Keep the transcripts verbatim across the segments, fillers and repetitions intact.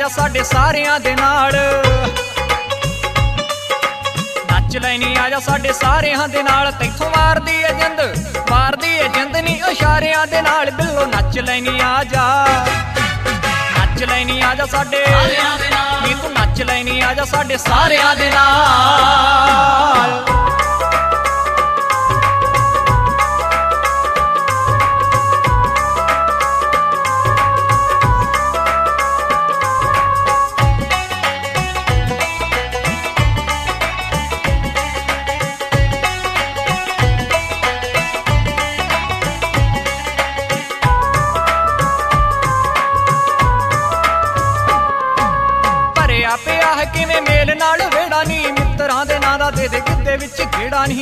आजा साडे सारियां दे नाल नच लैनी आजा साडे सारियां दे नाल तैथों मारदी है जिंद मारदी है जिंद नी इशारियां दे नाल बिल्लो नच लैनी आजा नच लैनी आजा साडे नी तू नच लैनी आजा साडे सारियां दे नाल पिया है किवें मेल नाल वेड़ा नी मित्रां दे नां दा दे दे गिद्दे विच गेड़ा नी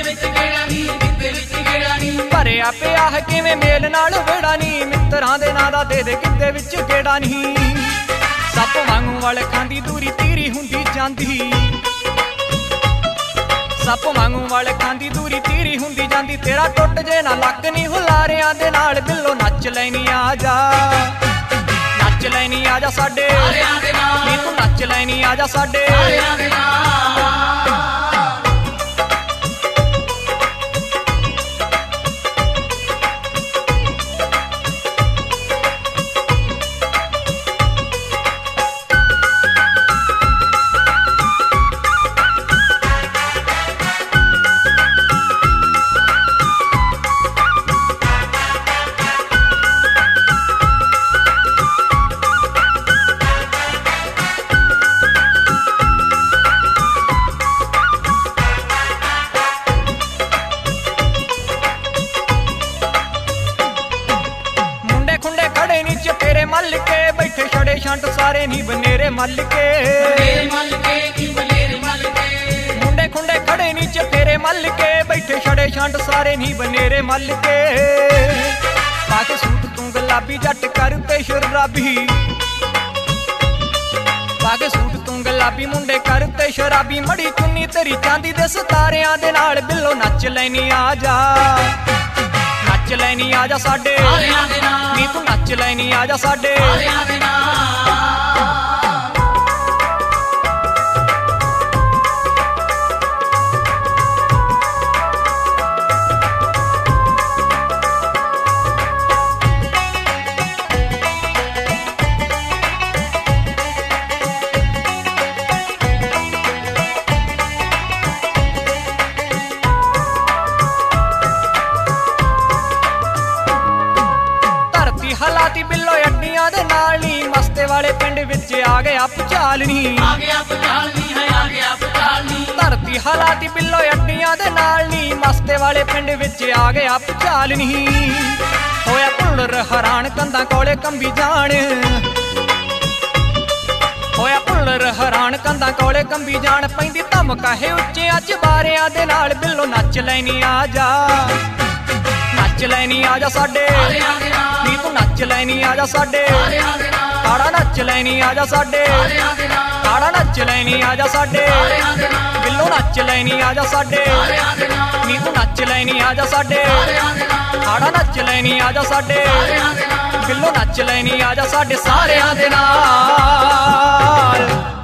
भरिया पिया है किवें मेल नाल वेड़ा नी मित्रां दे नां दा दे दे गिद्दे विच गेड़ा नी सप वांगू वाले खांदी दूरी तीरी हुंदी जांदी सप वांगू वाले खांदी दूरी तीरी हुंदी जांदी तेरा टुट जे ना लक नी हुलारियां दे नाल बिल्लो नच लैनी आजा नच लैनी आजा साडे नी तू नच लैनी आजा साडे तेरे मल के बैठे छड़े छंट सारे नी बनेरे मल के मुंडे खुंडे खड़े नीचे तेरे मल के बैठे छड़े छंट सारे नी बनेरे मल के पाके सूट तू गुलाबी जट करते शराबी पाके सूट तू गुलाबी मुंडे करते शराबी मड़ी चुन्नी तेरी चांदी दे सितारियां दे नाल बिल्लो नच लैनी आजा नच लैनी आजा साडे नी तू नच लैनी आजा साडे हलाती बिल्लो अड्डियां दे नाल नी मस्ते वाले पिंड विच आ गया भुचाल नी धरती हलाती बिल्लो अड्डियां दे नाल नी मस्ते वाले पिंड विच आ गया भुचाल नी होया भुल्लर हैरान कंधां कोले कंबी जान होया भुल्लर हैरान कंधां कोले कंबी जान पैंदी धमका है उच्चे अज बारियां दे नाल बिल्लो नच लैनी आजा नच लैनी आजा साडे नी तू नच लैनी आजा साडे काड़ा नच लैनी आजा साडे काड़ा नच लैनी आजा साडे बिल्लो नच लैनी आजा साडे नी तू नच लैनी आजा साडे काड़ा नच लैनी आजा साडे बिल्लो नच लैनी आजा साडे सारियां दे नाल।